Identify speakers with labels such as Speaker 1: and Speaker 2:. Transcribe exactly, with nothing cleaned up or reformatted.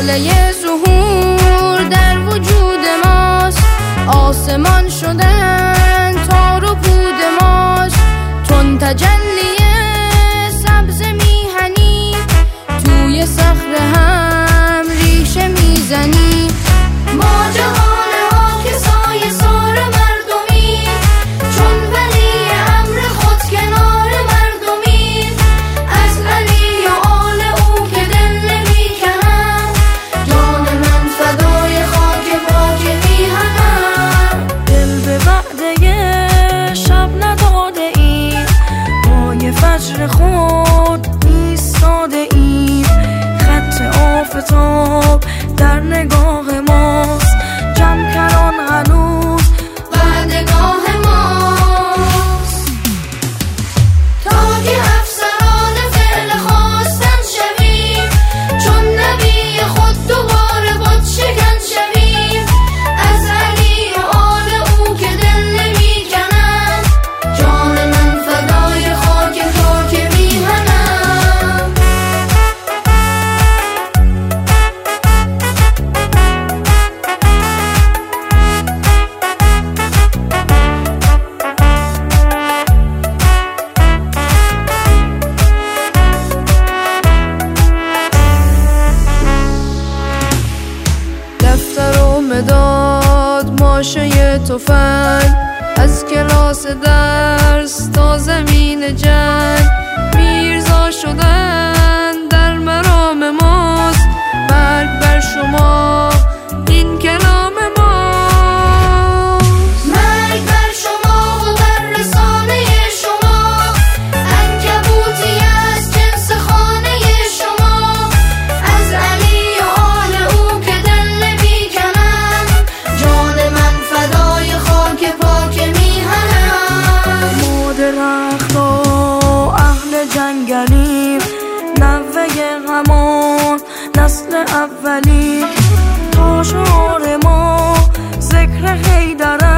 Speaker 1: شعله ظهور در وجود ماست، آسمان شدن تار و پود ماست. چون تجلی سبز میهنی توی صخره هم ریشه میزنی. ما جهان حاکسای سار مردمی، چون ولی امر خود کنار مردمی. از علی و آل او که دل نمیکنم، جان من فدای خاک پاک میهنم.
Speaker 2: دل به وعده شب نداده ایم، پای فجر خود ایستاده ایم. خط آفتاب در نگاه ماست، جمع کران هنوز
Speaker 1: بعدگاه ماست. تا که افسران فعل خواستن شویم، چون نبی خود دوباره بود شکن شویم. از علی و آل او که دل نمیکنم، جان من فدای خاک پاک میهنم. دفتر و مداد، ماشه تفنگ، از کلاس درس تا زمین جنگ. میرزا شدن در مرام ماست، مرگ بر شما این کلام ماست. مرگ بر شما و بر رسانه شما، عنکبوتی از جنس خانه شما. از علی و آل او که دل نمیکنم، جان من فدای خاک پاک میهنم.
Speaker 2: ما درختا اهل جنگلیم، نوه همان نسل اولی. تا شعار ما ذکر حیدر